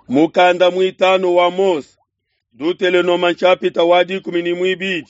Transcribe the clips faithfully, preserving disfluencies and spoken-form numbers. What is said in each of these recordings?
mukanda mwitano wa Mose dutele no manchapita wadi kumini mwibidi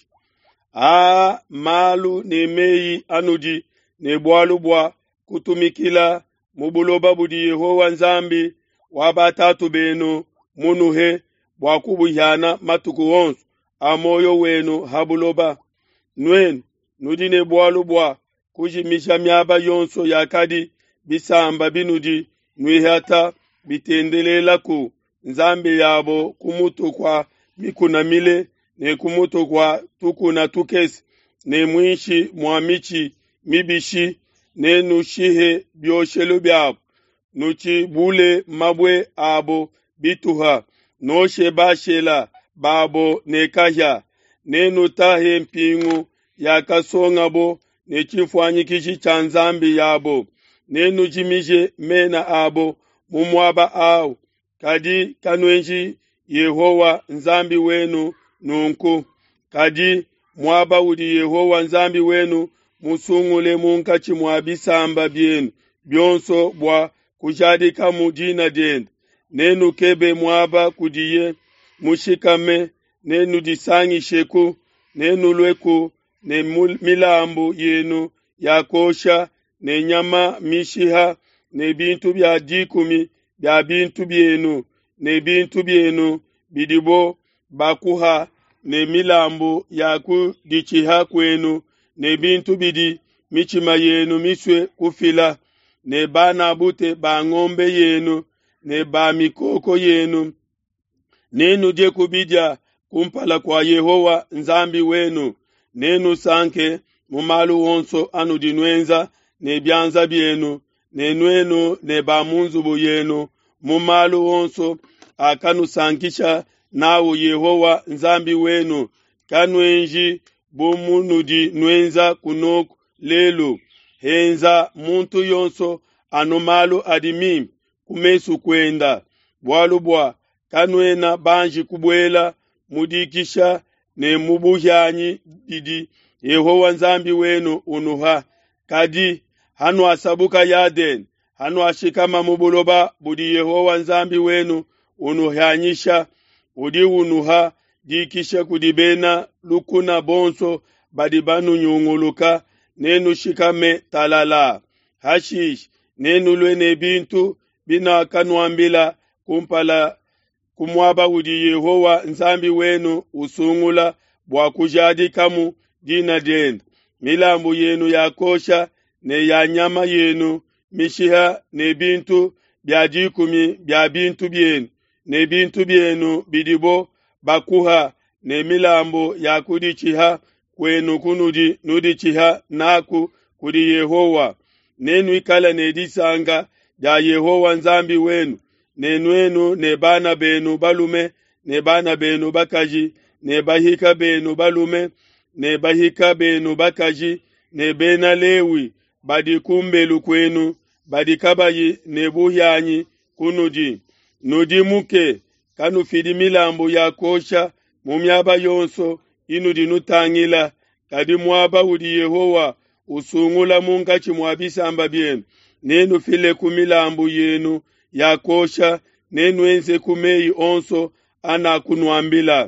a malu ne meyi anudi ne bwalu bwa kutumikila mubuloba budi Yehova nzambi wabatatu beno munuhe bwa kubuhyana matuku wonsu amoyo wenu habuloba nwenu nudi ne bwalu bwa kujimisha myaba yonso yakadi bisamba binudi nwihata bitendelela ku nzambe yabo kumutu kwa mikuna mile ne kumutu kwa tukuna tukesi ne mwishi mwamichi mibishi ne nushihe bioshelu byabo nuchi bule mabwe abo bituha noshe bashela babo ne kahya ne nutahe mpingu yakasongabo ne chifwanyikishi cha nzambi yabo ne nujimije mena abo mumwaba au kadi kanwenji Yehova nzambi wenu nunku kadi mwaba udi Yehova nzambi wenu musungule munkachi mwabisamba byenu byonso bwa kujadika mujina denda nenu kebe mwaba kudiye mushikame nenu disangi sheku nenu lweku ne milambu yenu yakosha ne nyama mishiha ne bintu bya dikumi bya bintu byenu ne bintu byenu bidibo bakuha ne milambu yaku dichiha kwenu ne bintu bidi michima yenu miswe kufila ne bana bute ba ngombe yenu ne ba mikoko yenu nenu je kubidya kumpala kwa Yehova nzambi wenu nenu sanke mumalu wonso anu dinwenza ne byanza byenu nenwenu ne ba munzubu yenu mumalu wonso akanu sankisha nawo Yehova nzambi wenu kanwenji bumunudi nwenza kunoku lelu henza muntu yonso anomalu adimim kumesu kwenda bwalubwa kanwena banji kubwela mudikisha ne mubuhyanyi didi Yehova nzambi wenu unuha kadi hanu asabuka yaden hanu ashikama mubuloba budi Yehova nzambi wenu unuhanyisha udi unuha dikisha kudibena lukuna bonso badibanu nyunguluka nenu shikame talala hashish nenu lwene bintu bina kanwambila kumpala kumwaba udi Yehova nzambi wenu usungula bwa kujadikamu dina denda milambu yenu yakosha ne ya nyama yenu mishiha ne bintu bya dikumi bya bintu byenu ne bintu byenu bidibo bakuha ne milambo yakudichiha kwenu kunudi nudichiha naku kudi Yehova nenu ikala ne disanga ya Yehova nzambi wenu nenwenu ne bana benu balume ne bana benu bakaji ne bahika benu balume ne bahika benu bakaji ne bena lewi badi kumbelu kwenu badi kabayi ne buhyanyi kunudi nudi muke kanu fidi milambo ya kosha mumyaba yonso inudi nutangila kadi mwaba udi Yehova usungula munkachi mwabisamba byenu nenu file kumilambu yenu ya kosha nenu enze kumeyi onso ana kunwambila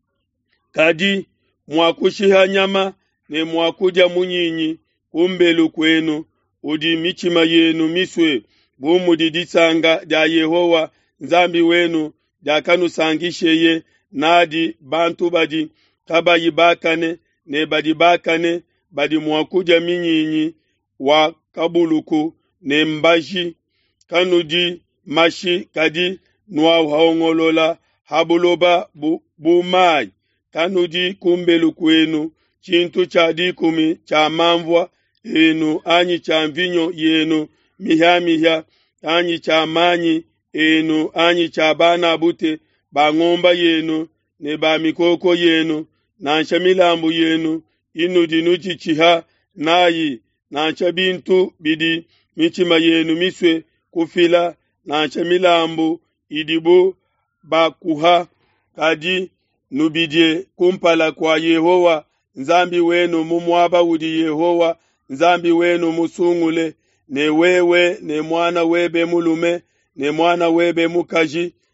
kadi mwakushiha nyama ne mwakuja munyinyi kumbelu kwenu udi michima yenu miswe bumudi disanga da Yehova nzambi wenu da kanu sangisheye nadi bantu badi kabayi bakane ne badi bakane badi mwakuja minyinyi wa kabuluku ne mbaji kanudi mashi kadi nwa haongolola habuloba bu, bumai kanudi kumbelu kwenu chintu cha dikumi cha mamvwa enu anyi cha mvinyo yenu miha miha anyi cha manyi enu anyi cha bana bute ba ngomba yenu ne ba mikoko yenu na ncha milambu yenu inudi nuchi chiha nayi na ncha bintu bidi michima yenu miswe kufila na ncha milambu idibu bakuha kadi nubidye kumpala kwa Yehova nzambi wenu mumwaba udi Yehova nzambi wenu musungule ne wewe ne mwana webe mulume ne mwana webe mukaji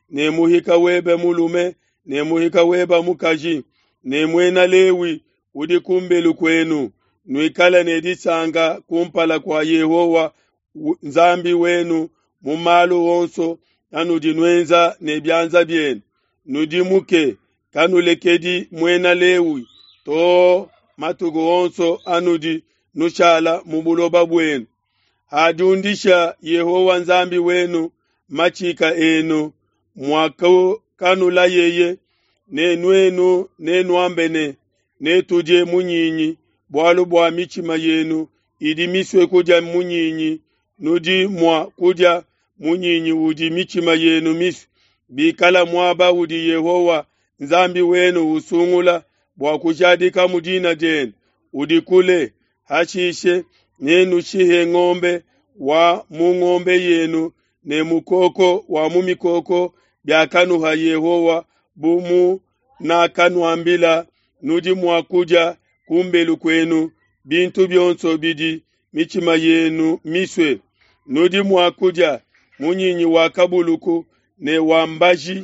ne muhika webe mulume ne muhika weba mukaji ne mwena lewi udi kumbelu kwenu nuikala ne disanga kumpala kwa Yehowa nzambi wenu mumalu wonso anudi nwenza ne byanza byenu nudimuke kanulekedi mwena lewi to matugo wonso anudi nushala mubuloba bwenu hadundisha Yehowa nzambi wenu machika enu mwako kanula yeye nenwenu nenwambene netuje munyinyi bwalu bwa michima yenu idimiswe kuja munyinyi nudi mwa kuja munyinyi udi michima yenu misu bikala mwaba udi Yehowa nzambi wenu usungula bwa kujadika mudina jen udi kule hashishe nenu shihe ngombe wa mungombe yenu ne mukoko wa mumikoko byakanuha Yehowa bumu na kanuambila nudi mwakuja kumbelu kwenu bintu byonso bidi michima yenu miswe nudi mwakuja munyinyi wa kabuluku ne wambaji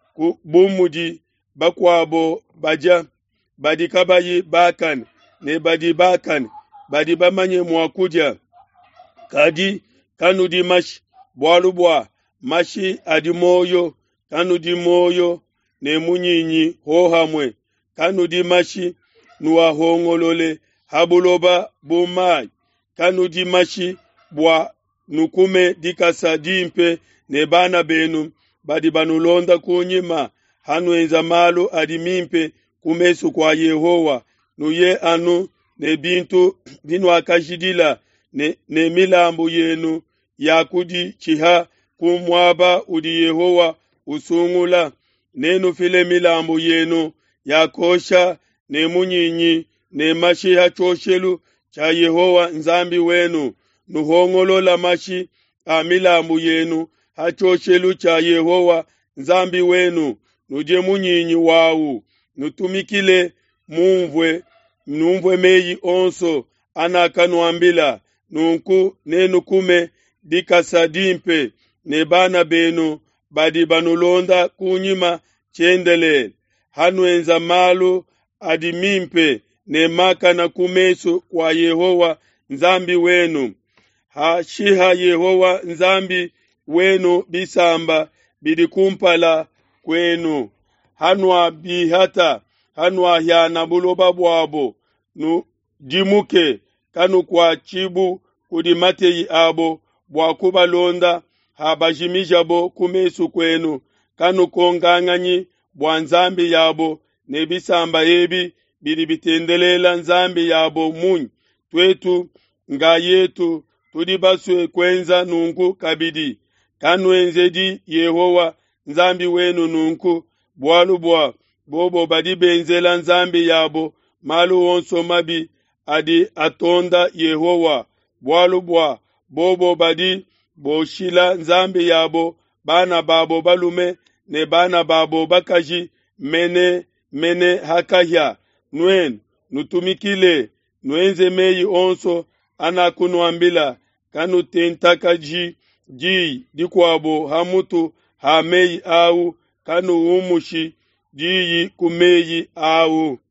bumudi bakwabo baja badi kabayi bakan ne badi bakan badi bamanye mwakuja kadi kanudi mashi bwalubwa mashi adi moyo kanudi moyo ne munyinyi hohamwe kanudi mashi nuwa hongolole habuloba bumai kanudi mashi bwa nukume dikasa dimpe ne bana benu badi banulonda kunyima hanwenza malo adimimpe kumesu kwa Yehowa nuye anu ne bintu binu akashidila ne, ne milambu yenu yakudi chiha kumwaba udi Yehowa usungula nenu file milambu yenu yakosha ne munyinyi ne mashi hachoshelu cha Yehowa nzambi wenu nuhongolola mashi a milambu yenu hachoshelu cha Yehowa nzambi wenu nuje munyinyi wawu nutumikile mumvwe numvwe meyi onso anakanuambila nunku nenu kume dikasadimpe ne bana benu badi banulonda kunyima chendele hanwenza malu adimimpe ne maka na kumesu kwa Yehowa nzambi wenu hashiha Yehowa nzambi wenu bisamba bidikumpala kwenu hanwa bihata hanwa hyana buloba bwabo nu dimuke kanu kwa chibu kudimateyi abo bwakuba londa habajimijabo kumesu kwenu kanu konganganyi bwa nzambi yabo nebisamba ebi bili bitendelela nzambi yabo munyi twetu nga yetu tudibaswe kwenza nunku kabidi kanu enzedi Yehowa nzambi wenu nunku bwalu bwa bobo badi benzela nzambi yabo malu wonso mabi adi atonda Yehowa bwalu bwa bobo badi boshila nzambi yabo bana babo balume ne bana babo bakaji mene mene hakahya nwen nutumikile nwenze meyi onso anakunuambila kanu tentakaji ji dikwabo hamutu hameyi au kanu umushi jiyi kumeyi au